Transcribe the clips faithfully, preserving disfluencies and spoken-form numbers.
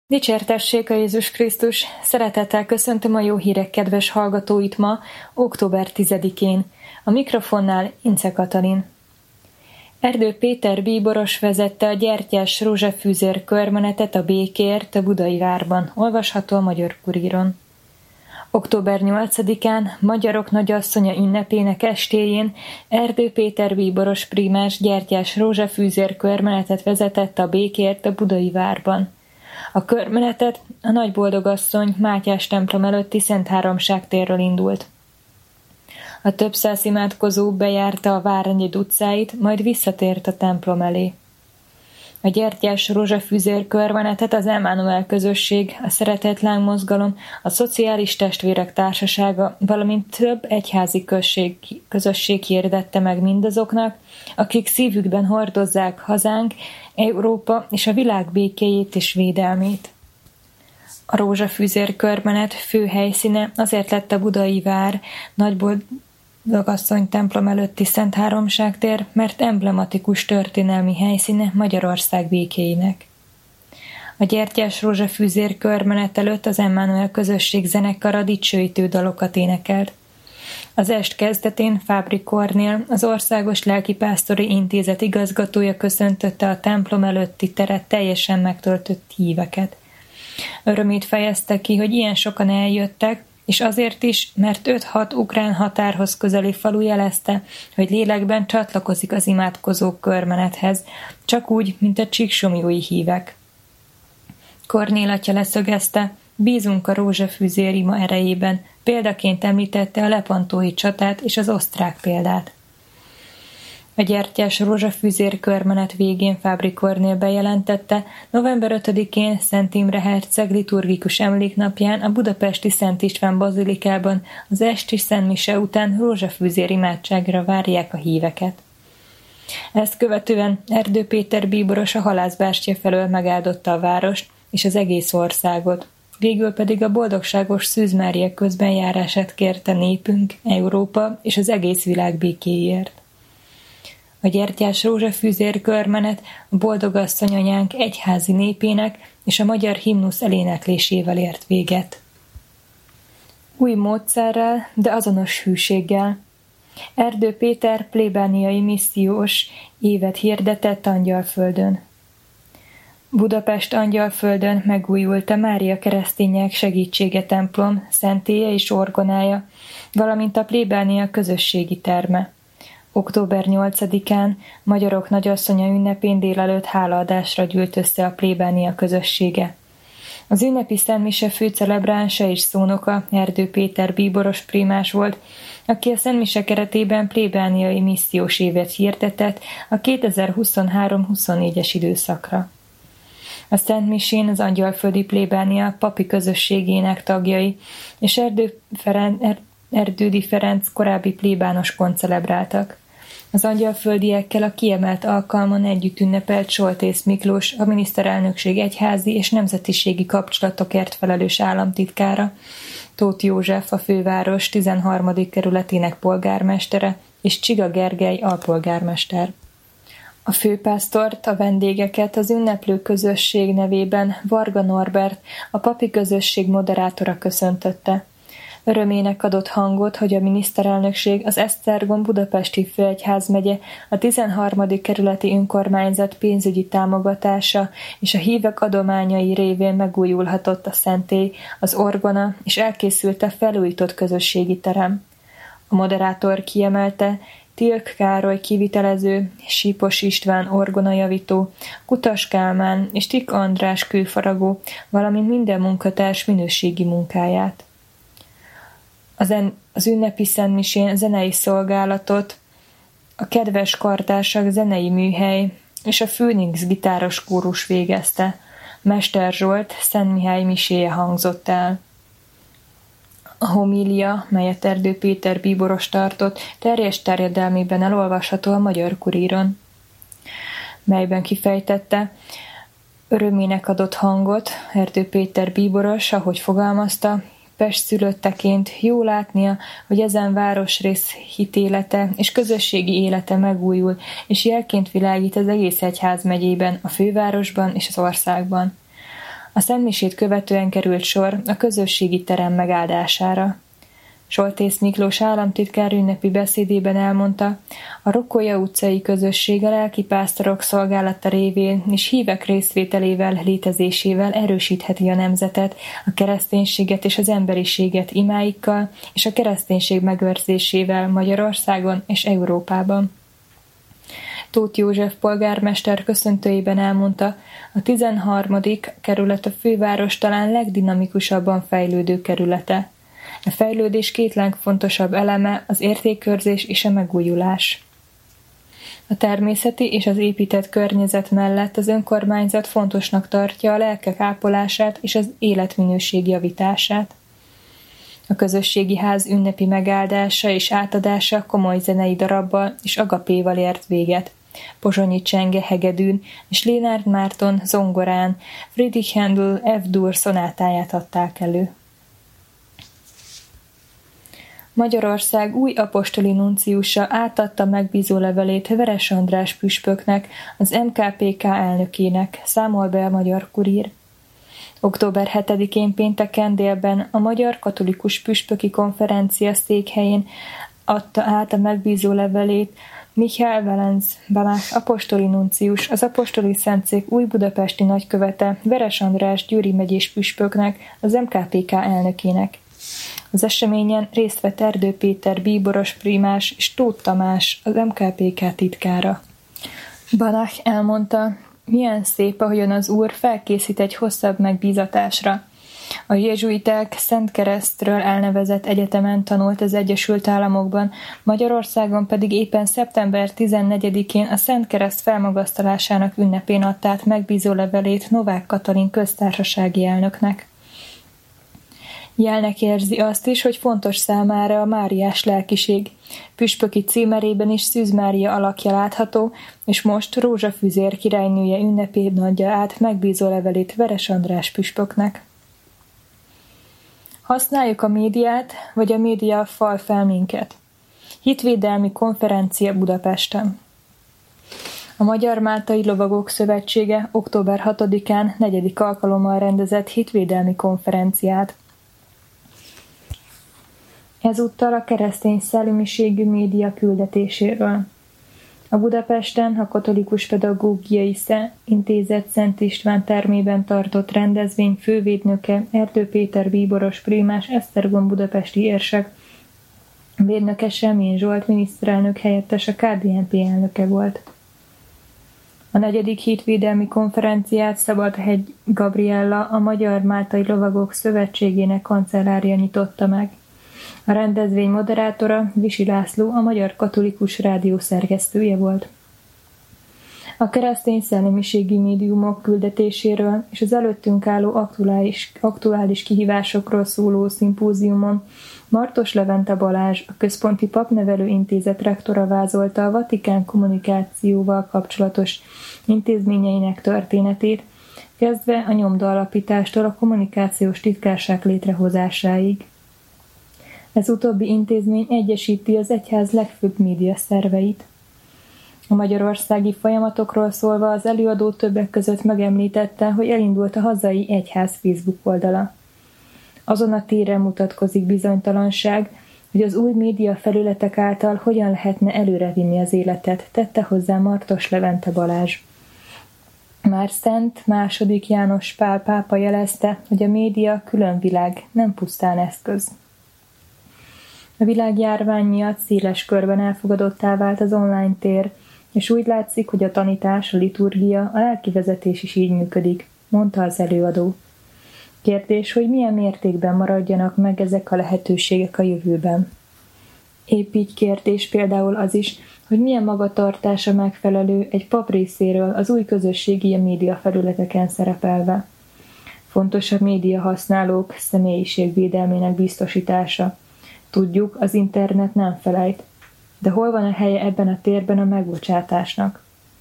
Dicsértessék a Jézus Krisztus! Szeretettel köszöntöm a jó hírek kedves hallgatóit ma, október tizedikén. A mikrofonnál Ince Katalin. Erdő Péter bíboros vezette a gyertyás rózsafűzér körmenetet a békért a Budai várban, olvasható a Magyar Kuríron. október nyolcadikán, Magyarok Nagyasszonya ünnepének estéjén Erdő Péter bíboros prímás gyertyás rózsafűzér körmenetet vezetett a békért a Budai várban. A körmenetet a Nagyboldogasszony Mátyás templom előtti Szent Háromság térről indult. A több száz imádkozó bejárta a Várnegyed utcáit, majd visszatért a templom elé. A gyertyás rózsafűzér körmenetet az Emmanuel közösség, a Szeretetláng mozgalom, a Szociális Testvérek Társasága, valamint több egyházi község, közösség hirdette meg mindazoknak, akik szívükben hordozzák hazánk, Európa és a világ békéjét és védelmét. A rózsafűzér körmenet fő helyszíne azért lett a Budai vár, Nagyboldogasszony templom előtti Szent Háromság tér, mert emblematikus történelmi helyszíne Magyarország békéinek. A gyertyás rózsafűzér körmenet előtt az Emmanuel közösség zenekara dicsőítő dalokat énekelt. Az est kezdetén Fábri Kornél, az Országos Lelkipásztori Intézet igazgatója köszöntötte a templom előtti teret teljesen megtöltött híveket. Örömét fejezte ki, hogy ilyen sokan eljöttek, és azért is, mert öt-hat ukrán határhoz közeli falu jelezte, hogy lélekben csatlakozik az imádkozók körmenethez, csak úgy, mint a csíksomlyói hívek. Kornél atya leszögezte, bízunk a rózsafűzér ima erejében, példaként említette a lepantói csatát és az osztrák példát. A gyertyás rózsafűzér körmenet végén Fábri Kornél bejelentette, november ötödikén Szent Imre herceg liturgikus emléknapján a budapesti Szent István bazilikában az esti szentmise után rózsafűzér imádságra várják a híveket. Ezt követően Erdő Péter bíboros a halászbástya felől megáldotta a várost és az egész országot. Végül pedig a boldogságos Szűz Mária közbenjárását kérte népünk, Európa és az egész világ békéért. A gyertyás rózsafűzér körmenet a Boldogasszony anyánk egyházi népének és a magyar himnusz eléneklésével ért véget. Új módszerrel, de azonos hűséggel. Erdő Péter plébániai missziós évet hirdetett Angyalföldön. Budapest Angyalföldön megújult a Mária Keresztények Segítsége templom, szentélye és orgonája, valamint a plébánia közösségi terme. október nyolcadikán Magyarok Nagyasszonya ünnepén délelőtt hálaadásra gyűlt össze a plébánia közössége. Az ünnepi szentmise főcelebránsa és szónoka Erdő Péter bíboros prímás volt, aki a szentmise keretében plébániai missziós évet hirdetett a kétezer-huszonhárom-huszonnégyes időszakra. A szentmisén az angyalföldi plébánia papi közösségének tagjai és Erdő Feren, er, Erdődi Ferenc korábbi plébános koncelebráltak. Az angyalföldiekkel a kiemelt alkalmon együtt ünnepelt Soltész Miklós, a miniszterelnökség egyházi és nemzetiségi kapcsolatokért felelős államtitkára, Tóth József, a főváros tizenharmadik kerületének polgármestere, és Csiga Gergely alpolgármester. A főpásztort, a vendégeket az ünneplő közösség nevében Varga Norbert, a papi közösség moderátora köszöntötte. Örömének adott hangot, hogy a miniszterelnökség, az Esztergom budapesti főegyházmegye, a tizenharmadik kerületi önkormányzat pénzügyi támogatása és a hívek adományai révén megújulhatott a szentély, az orgona és elkészült a felújított közösségi terem. A moderátor kiemelte, Tilk Károly kivitelező, Sípos István orgonajavító, Kutas Kálmán és Tik András kőfaragó, valamint minden munkatárs minőségi munkáját. Az, en, az ünnepi szentmisén zenei szolgálatot a Kedves Kartársak zenei műhely és a Főnix gitáros kórus végezte. Mester Zsolt Szent Mihály miséje hangzott el. A homília, melyet Erdő Péter bíboros tartott, teljes terjedelmében elolvasható a Magyar Kuríron, melyben kifejtette, örömének adott hangot Erdő Péter bíboros, ahogy fogalmazta, Pest szülötteként jó látnia, hogy ezen városrész hitélete és közösségi élete megújul, és jelként világít az egész egyházmegyében, a fővárosban és az országban. A szentmisét követően került sor a közösségi terem megáldására. Soltész Miklós államtitkár ünnepi beszédében elmondta, a Rokkolya utcai közösség a lelkipásztorok szolgálata révén és hívek részvételével, létezésével erősítheti a nemzetet, a kereszténységet és az emberiséget imáikkal és a kereszténység megőrzésével Magyarországon és Európában. Tóth József polgármester köszöntőjében elmondta, a tizenharmadik kerület a főváros talán legdinamikusabban fejlődő kerülete. A fejlődés két legfontosabb eleme az értékkörzés és a megújulás. A természeti és az épített környezet mellett az önkormányzat fontosnak tartja a lelkek ápolását és az életminőség javítását. A közösségi ház ünnepi megáldása és átadása komoly zenei darabbal és agapéval ért véget. Pozsonyi Csenge hegedűn és Lénárd Márton zongorán Friedrich Händel F-dur szonátáját adták elő. Magyarország új apostoli nunciusa átadta megbízó levelét Veres András püspöknek, az em ká pé ká elnökének, számol be a Magyar Kurír. október hetedikén pénteken délben a Magyar Katolikus Püspöki Konferencia székhelyén adta át a megbízó levelét Michael Valenz Balázs apostoli nuncius, az apostoli szentszék új budapesti nagykövete Veres András Győri megyés püspöknek, az em ká pé ká elnökének. Az eseményen részt vett Erdő Péter bíboros primás és Tóth Tamás, az em ká pé ká titkára. Balázs elmondta, milyen szép, ahogyan az Úr felkészít egy hosszabb megbízatásra. A jezsuiták Szentkeresztről elnevezett egyetemen tanult az Egyesült Államokban, Magyarországon pedig éppen szeptember tizennegyedikén a Szentkereszt felmagasztalásának ünnepén adta át megbízó levelét Novák Katalin köztársasági elnöknek. Jelnek érzi azt is, hogy fontos számára a máriás lelkiség. Püspöki címerében is Szűz Mária alakja látható, és most Rózsa Füzér királynője ünnepén adja át megbízó levelét Veres András püspöknek. Használjuk a médiát, vagy a média fal fel minket. Hitvédelmi konferencia Budapesten. A Magyar Máltai Lovagok Szövetsége október hatodikán negyedik alkalommal rendezett hitvédelmi konferenciát. Ezúttal a keresztény szellemiségű média küldetéséről. A Budapesten a Katolikus Pedagógiai Intézet Szent István termében tartott rendezvény fővédnöke Erdő Péter bíboros primás, Esztergom budapesti érsek, védnöke Semjén Zsolt miniszterelnök helyettes, a ká dé en pé elnöke volt. A negyedik hitvédelmi konferenciát Szabadhegy Gabriella, a Magyar Máltai Lovagok Szövetségének kancellárja nyitotta meg. A rendezvény moderátora Visi László, a Magyar Katolikus Rádió szerkesztője volt. A keresztény szellemiségi médiumok küldetéséről és az előttünk álló aktuális, aktuális kihívásokról szóló szimpóziumon Martos Levente Balázs, a Központi Papnevelő Intézet rektora vázolta a Vatikán kommunikációval kapcsolatos intézményeinek történetét, kezdve a nyomda alapítástól a kommunikációs titkárság létrehozásáig. Ez utóbbi intézmény egyesíti az egyház legfőbb média szerveit. A magyarországi folyamatokról szólva az előadó többek között megemlítette, hogy elindult a hazai egyház Facebook oldala. Azon a téren mutatkozik bizonytalanság, hogy az új média felületek által hogyan lehetne előrevinni az életet, tette hozzá Martos Levente Balázs. Már Szent második János Pál pápa jelezte, hogy a média külön világ, nem pusztán eszköz. A világjárvány miatt széles körben elfogadottá vált az online tér, és úgy látszik, hogy a tanítás, a liturgia, a lelkivezetés is így működik, mondta az előadó. Kérdés, hogy milyen mértékben maradjanak meg ezek a lehetőségek a jövőben. Épp így kérdés például az is, hogy milyen magatartása megfelelő egy pap részéről az új közösségi média felületeken szerepelve. Fontos a média használók személyiségvédelmének biztosítása. Tudjuk, az internet nem felejt, de hol van a helye ebben a térben a megbocsátásnak?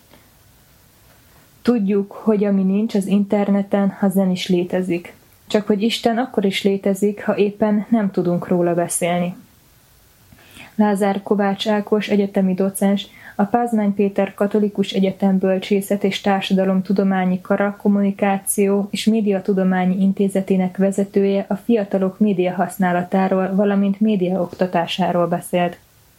Tudjuk, hogy ami nincs az interneten, az nem is létezik. Csak hogy Isten akkor is létezik, ha éppen nem tudunk róla beszélni. Lázár Kovács Ákos egyetemi docens, A Pázmány Péter Katolikus Egyetem Bölcsészet és Társadalomtudományi Kara Kommunikáció és Médiatudományi Intézetének vezetője a fiatalok média használatáról, valamint média oktatásáról beszélt.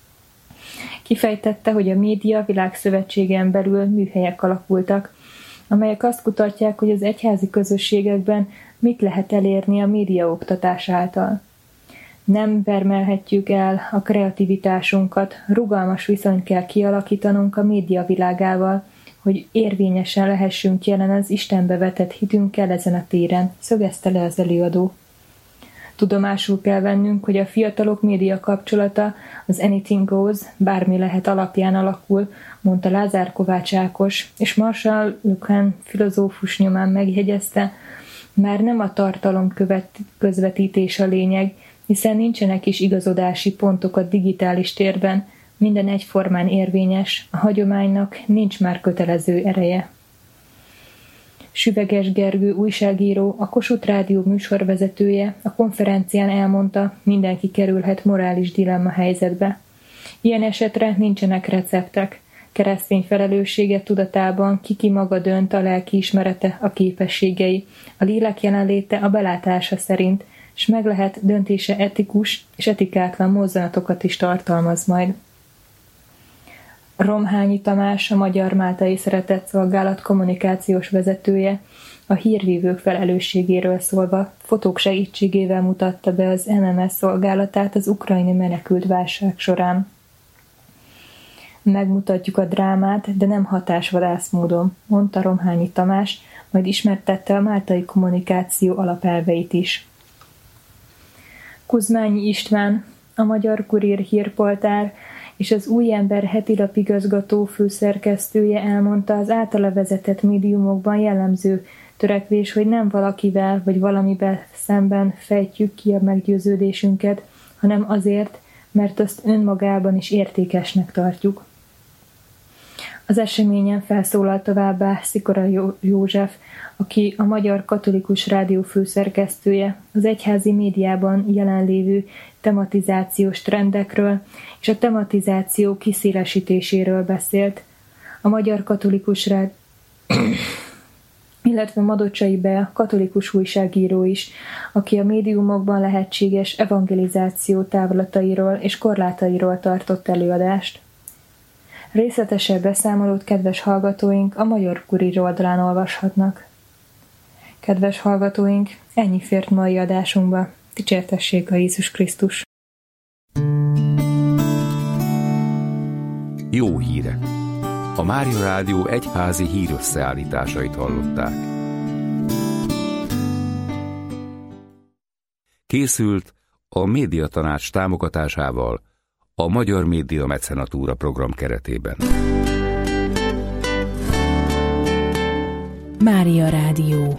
Kifejtette, hogy a Média Világszövetségen belül műhelyek alakultak, amelyek azt kutatják, hogy az egyházi közösségekben mit lehet elérni a médiaoktatás által. Nem vermelhetjük el a kreativitásunkat, rugalmas viszonyt kell kialakítanunk a média világával, hogy érvényesen lehessünk jelen az Istenbe vetett hitünkkel ezen a téren, szögezte le az előadó. Tudomásul kell vennünk, hogy a fiatalok média kapcsolata az anything goes, bármi lehet alapján alakul, mondta Lázár Kovács Ákos, és Marshall McLuhan filozófus nyomán megjegyezte, már nem a tartalom követ, közvetítés a lényeg, hiszen nincsenek is igazodási pontok a digitális térben, minden egyformán érvényes, a hagyománynak nincs már kötelező ereje. Süveges Gergő újságíró, a Kossuth Rádió műsorvezetője a konferencián elmondta, mindenki kerülhet morális dilemma helyzetbe. Ilyen esetre nincsenek receptek. Keresztény felelőssége tudatában ki-ki maga dönt, a lelkiismerete, a képességei, a lélek jelenléte a belátása szerint, és meg lehet döntése etikus és etikátlan mozzanatokat is tartalmaz majd. Romhányi Tamás, a Magyar Máltai Szeretetszolgálat kommunikációs vezetője, a hírvívők felelősségéről szólva fotók segítségével mutatta be az em em es szolgálatát az ukrajnai menekült válság során. Megmutatjuk a drámát, de nem hatásvadász módon, mondta Romhányi Tamás, majd ismertette a máltai kommunikáció alapelveit is. Kuzmányi István, a Magyar Kurír hírportál és az Új Ember hetilap igazgató főszerkesztője elmondta, az általa vezetett médiumokban jellemző törekvés, hogy nem valakivel vagy valamivel szemben fejtjük ki a meggyőződésünket, hanem azért, mert azt önmagában is értékesnek tartjuk. Az eseményen felszólalt továbbá Szikora József, aki a Magyar Katolikus Rádió főszerkesztője, az egyházi médiában jelenlévő tematizációs trendekről és a tematizáció kiszélesítéséről beszélt. A Magyar Katolikus Rádió, illetve Madocsai Bea, katolikus újságíró is, aki a médiumokban lehetséges evangelizáció távlatairól és korlátairól tartott előadást. Részletesebb beszámolót kedves hallgatóink a Magyar Kurír oldalán olvashatnak. Kedves hallgatóink, ennyi fért mai adásunkba. Dicsértessék a Jézus Krisztus! Jó hírek! A Mária Rádió egyházi hírösszeállításait hallották. Készült a Médiatanács támogatásával a Magyar Média Mecenatúra program keretében. Mária Rádió.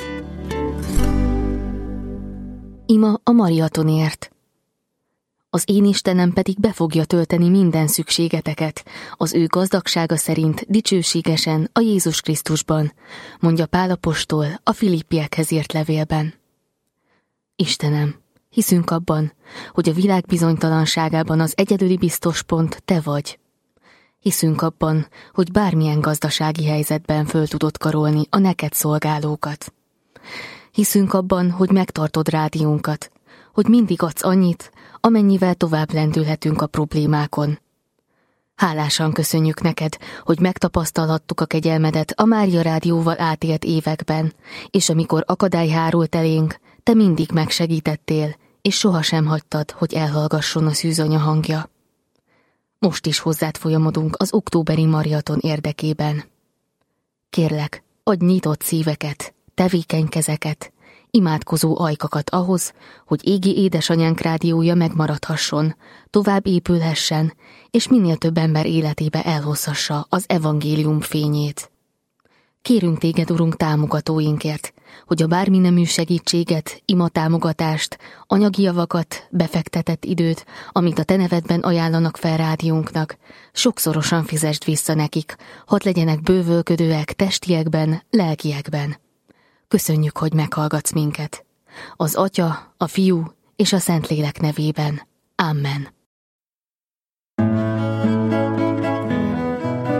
Ima a Mariatonért. Az én Istenem pedig be fogja tölteni minden szükségeteket, az ő gazdagsága szerint dicsőségesen a Jézus Krisztusban, mondja Pál apostol a Filippiekhez írt levélben. Istenem, hiszünk abban, hogy a világ bizonytalanságában az egyedüli biztos pont te vagy. Hiszünk abban, hogy bármilyen gazdasági helyzetben föl tudod karolni a neked szolgálókat. Hiszünk abban, hogy megtartod rádiónkat, hogy mindig adsz annyit, amennyivel tovább lendülhetünk a problémákon. Hálásan köszönjük neked, hogy megtapasztalhattuk a kegyelmedet a Mária Rádióval átélt években, és amikor akadály hárult elénk, te mindig megsegítettél, és sohasem hagytad, hogy elhallgasson a szűzanya hangja. Most is hozzád folyamodunk az októberi maraton érdekében. Kérlek, adj nyitott szíveket, tevékeny kezeket, imádkozó ajkakat ahhoz, hogy égi édesanyánk rádiója megmaradhasson, tovább épülhessen, és minél több ember életébe elhozhassa az evangélium fényét. Kérünk téged, Urunk, támogatóinkért, hogy a bármi nemű segítséget, imatámogatást, anyagi javakat, befektetett időt, amit a te nevedben ajánlanak fel rádiónknak, sokszorosan fizesd vissza nekik, hadd legyenek bővölködőek testiekben, lelkiekben. Köszönjük, hogy meghallgatsz minket. Az Atya, a Fiú és a Szentlélek nevében. Amen.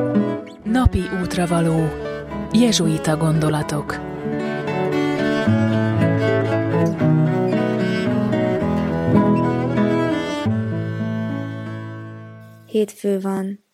Napi útravaló. Jezsuita gondolatok. Hétfő van.